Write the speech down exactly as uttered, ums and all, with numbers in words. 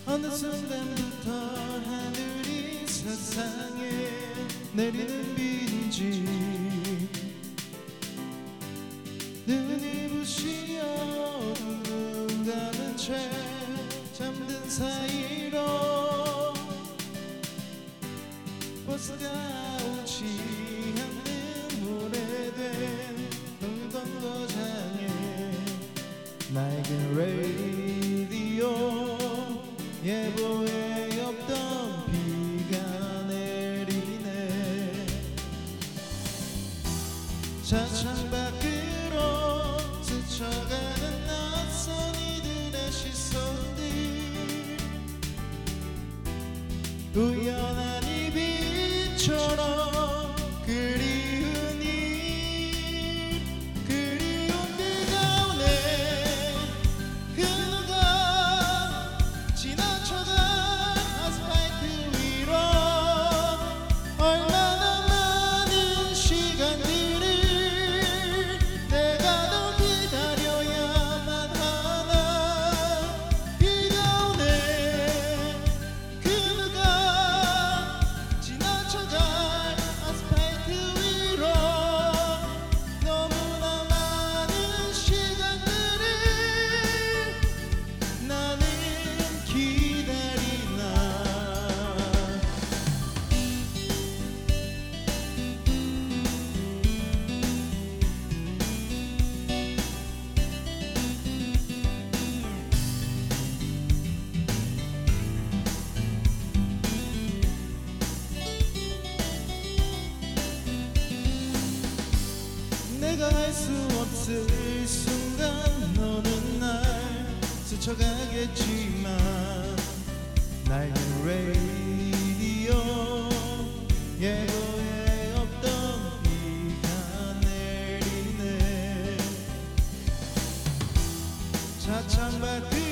어느 순간부터 하늘이 세상에 내리는 비인지 눈이 부시어 눈 감은 채 잠든 사이로 버스가 오지 않는 오래된 동동거장에 낡은 레이디오 예보에 없던 비가 내리네. 차창 밖으로 스쳐가는 낯선 이들의 시선들 우연한 이비처럼 그리운 일 그리운 그 가운데 그 누가 지나쳐간 아스팔트 위로 얼마나 많은 시간들을 내가 더 기다려야만 하나. 이 가운데 그 누가 지나쳐간 아스팔트 위로 너무나 많은 시간들을 나는 기다리나. 내가 알 수 없을 순간 어느 날 스쳐가겠지만 낡은 레이디오 예보에 없던 비가 내리네. 차창 밖